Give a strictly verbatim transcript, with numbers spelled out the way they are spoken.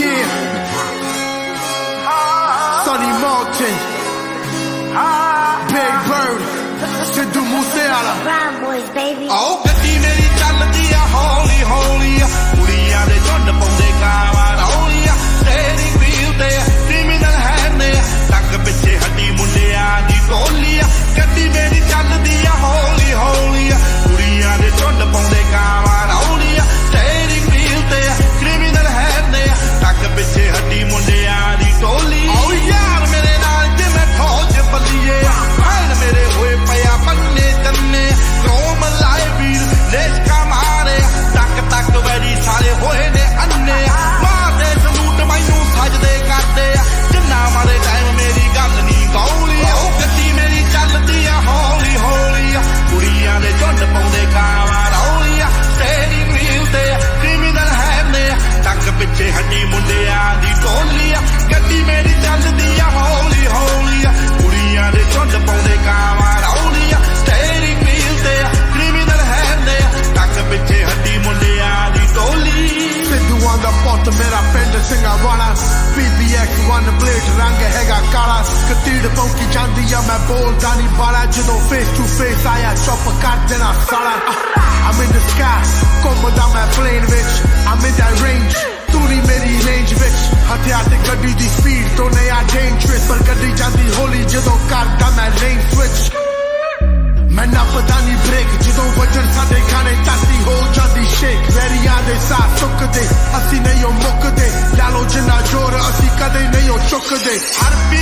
Yeah. Sonny Martin. Big Bird. Sidhu Moosewala. Brown boys, baby. Oh, ਗੱਡੀ ਮੇਰੀ ਚੱਲਦੀ ਆ ਹੌਲੀ ਹੌਲੀ ਆ ਕੁੜੀਆਂ ਦੇ ਝੁੰਡ ਪਾਉਂਦੇ ਕਾਵਾਂ ਰੌਲੀ ਆ ਸਟੀਅਰਿੰਗ ਵੀਲ ਤੇ ਕ੍ਰਿਮੀਨਲ ਹੈਂਡ ਨੇ ਟੱਕ ਪਿੱਛੇ ਹੱਡੀ ਮੁੰਡਿਆਂ ਦੀ ਟੋਲੀ ਆ ਗੱਡੀ ਮੇਰੀ ਚੱਲਦੀ ਆ ਹੌਲੀ ਹੌਲੀ ਆ ਕੁੜੀਆਂ ਦੇ ਝੁੰਡ ਪਾਉਂਦੇ ਕਾਵਾਂ ਰੌਲੀ ਆ ਸਟੀਅਰਿੰਗ ਵੀਲ ਤੇ ਕ੍ਰਿਮੀਨਲ ਹੈਂਡ ਨੇ ਟੱਕ ਪਿੱਛੇ ਹੱਡੀ ਮੁੰਡਿਆਂ ਦੀ ਟੋਲੀ ਓ ਯਾਰ ਮੇਰੇ ਨਾਲ ਜਿਵੇਂ ਫੌਜ ਬੱਲੀਏ ਭੈਣ ਮੇਰੇ ਹੋਏ ਪਿਆ ਬੰਨੇ ਤੰਨੇ ਰੋਮ ਲਾਏ ਵੀਰ ਲੇਸ਼ਕਾ ਮਾਰੇ ਟੱਕ ਟੱਕ ਵੈਰੀ ਸਾਰੇ ਹੋਏ ਨੇ ਅੰਨੇ ਮਾਰਦੇ ਸਲੂਟ ਮੈਨੂੰ ਸਜਦੇ ਕਰਦੇ ਆ ਜਿੰਨਾ ਮਾਰੇ ਟਾਈਮ ਮੇਰੀ ਗੱਲ ਨਹੀਂ ਗੌਲੀ ਉਹ ਗੱਡੀ ਮੇਰੀ ਚੱਲਦੀ ਆ ਹੌਲੀ ਹੌਲੀ ਆ ਕੁੜੀਆਂ ਦੇ ਝੁੰਡ ਪਾਉਂਦੇ ਕਾਵਾਂ ਰੌਲੀ ਆ ਸਟੀਅਰਿੰਗ ਵੀਲ ਤੇ ਕ੍ਰਿਮੀਨਲ ਹੈਂਡ ਨੇ ਟੱਕ ਪਿੱਛੇ ਹੱਡੀ ਮੁੰਡਿਆਂ ਦੀ ਟੋਲੀ ਆ ਗੱਡੀ ਮੇਰੀ ਚੱਲਦੀ ਆ ਹੌਲੀ ਹੌਲੀ ਆ ਕੁੜੀਆਂ ਦੇ ਝੁੰਡ ਪਾਉਂਦੇ ਕਾਵਾਂ ਰੌਲੀ ਆ ਸਟੀਅਰਿੰਗ ਵੀਲ ਤੇ ਕ੍ਰਿਮੀਨਲ ਹੈਂਡ ਨੇ ਟੱਕ ਪਿੱਛੇ ਹੱਡੀ ਮੁੰਡਿਆਂ ਦੀ ਟੋਲੀ Sidhu on the pot ਮੇਰਾ ਪਿੰਡ ਸਿੰਘਾਂ ਵਾਲਾ P B X one blade ਰੰਗ ਹੈਗਾ ਕਾਲਾ ਕਤੀੜ ਪੌਂਕੀ ਜਾਂਦੀ ਆ ਮੈਂ ਬੋਲਦਾ ਨਹੀਂ ਬਾਲਾ ਜਦੋਂ face to face ਆਇਆ ਚੁੱਪ ਕਰ ਦੇਣਾ ਸਾਲਾ I'm in the sky ਘੁੰਮਦਾ ਮੈਂ plane ਵਿੱਚ I'm in that range ਤੂਰੀ ਮੇਰੀ range ਵਿੱਚ ਹਥਿਆਰ ਤੇ ਗੱਡੀ ਦੀ speed ਤੋਂ ਨਿਆ dangerous ਪਰ ਗੱਡੀ ਜਾਂਦੀ ਹੌਲੀ ਜਦੋਂ ਕਰਦਾ ਮੈਂ lane switch ਮੈਂ ਨੱਪਦਾ ਨਹੀਂ ਬ੍ਰੇਕ ਜਦੋਂ ਵਜਣ ਸਾਡੇ ਖਾਣੇ ਤਾਤੀ ਹੋ ਜਾਂਦੀ ਸ਼ੇਕ ਵੈਰੀਆਂ ਦੇ ਸਾਹ ਸੁੱਕਦੇ ਅਸੀਂ ਨਹੀਂ ਉਹ ਮੁੱਕਦੇ ਲਾ ਲੋ ਜਿੰਨਾ ਜ਼ੋਰ ਅਸੀਂ ਕਦੇ ਨਹੀਂ ਉਹ ਚੁੱਕਦੇ ਹਰ